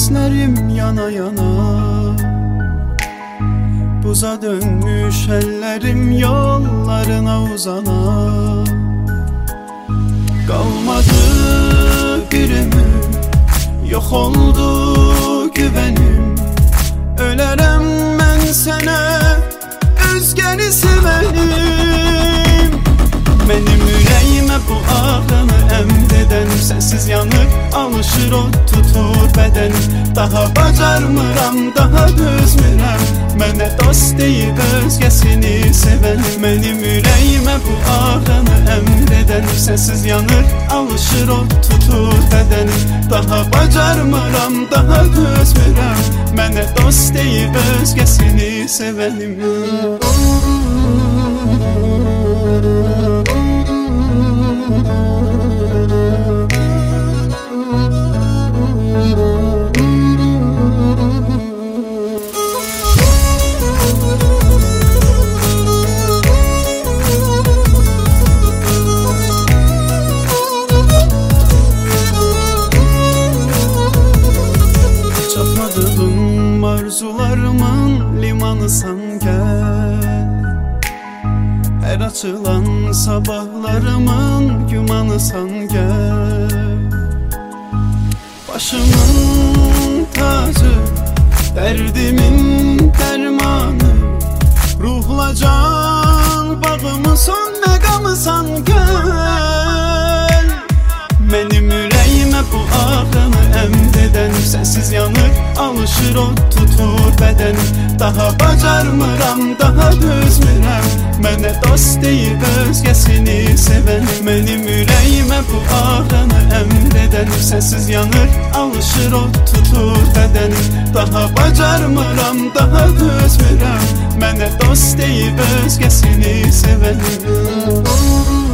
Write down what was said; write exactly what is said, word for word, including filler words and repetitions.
gözlerim yana yana, buza dönmüş ellerim yollarına uzana. Kalmadı bir ümit, yok oldu güvenim. Ölərəm mən sənə, özgəni sevenim. Mənim ürəyimə bu ağrını əmd edən, sənsiz yanır, alışır o tutur bədənim. Daha bacarmıram, daha dözmürəm, mənə dost deyib özgəsini sevən. Mənim ürəyimə bu ağrını əmd edən, sənsiz yanır, alışır o tutur bədənim. Daha bacarmıram, daha dözmürəm, mənə dost deyib özgəsini sevənim. Çatmadığım arzularımın limanısan gel, her açılan sabahlarımın gümanısan gel. Başımın tacı, derdimin dermanı, ruhla can bağımın son məqamısan gel. Mənim ürəyimə bu ağrını əmd edən, sənsiz yanır, alışır o tutur bədənim. Daha bacarmıram, daha dözmürəm, mənə dost deyib özgəsini sevən. Mənim ürəyimə bu ağrını əmd edən, sənsiz yanır, alışır o tutur bədənim. Daha bacarmıram, daha dözmürəm, mənə dost deyib özgəsini sevən.